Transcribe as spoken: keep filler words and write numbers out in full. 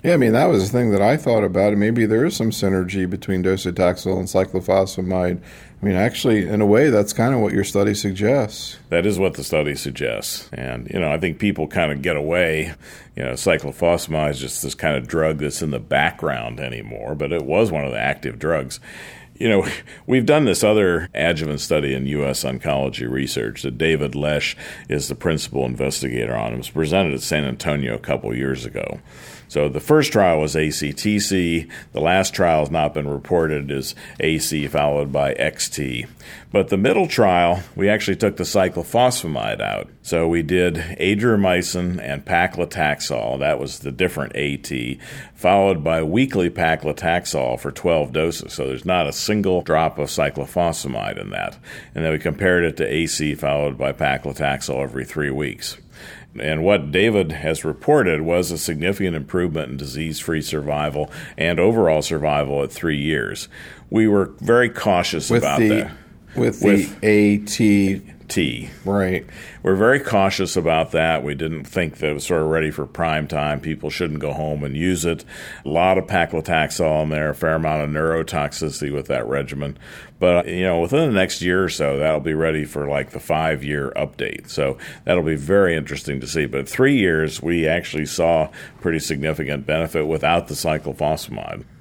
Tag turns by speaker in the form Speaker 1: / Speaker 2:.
Speaker 1: Yeah, I mean, that was the thing that I thought about. And maybe there is some synergy between docetaxel and cyclophosphamide. I mean, actually, in a way, that's kind of what your study suggests.
Speaker 2: That is what the study suggests. And, you know, I think people kind of get away. You know, cyclophosphamide is just this kind of drug that's in the background anymore, but it was one of the active drugs. You know, we've done this other adjuvant study in U S oncology research that David Lesh is the principal investigator on. It was presented at San Antonio a couple years ago. So the first trial was A C T C. The last trial has not been reported as A C followed by X T. But the middle trial, we actually took the cyclophosphamide out. So we did adriamycin and paclitaxel. That was the different A T, followed by weekly paclitaxel for twelve doses. So there's not a single drop of cyclophosphamide in that. And then we compared it to A C followed by paclitaxel every three weeks. And what David has reported was a significant improvement in disease-free survival and overall survival at three years. We were very cautious
Speaker 1: with
Speaker 2: about
Speaker 1: the,
Speaker 2: that.
Speaker 1: With,
Speaker 2: with
Speaker 1: the A T
Speaker 2: T.
Speaker 1: Right.
Speaker 2: We're very cautious about that. We didn't think that it was sort of ready for prime time. People shouldn't go home and use it. A lot of paclitaxel in there, a fair amount of neurotoxicity with that regimen. But, you know, within the next year or so, that'll be ready for like the five-year update. So that'll be very interesting to see. But at three years, we actually saw pretty significant benefit without the cyclophosphamide.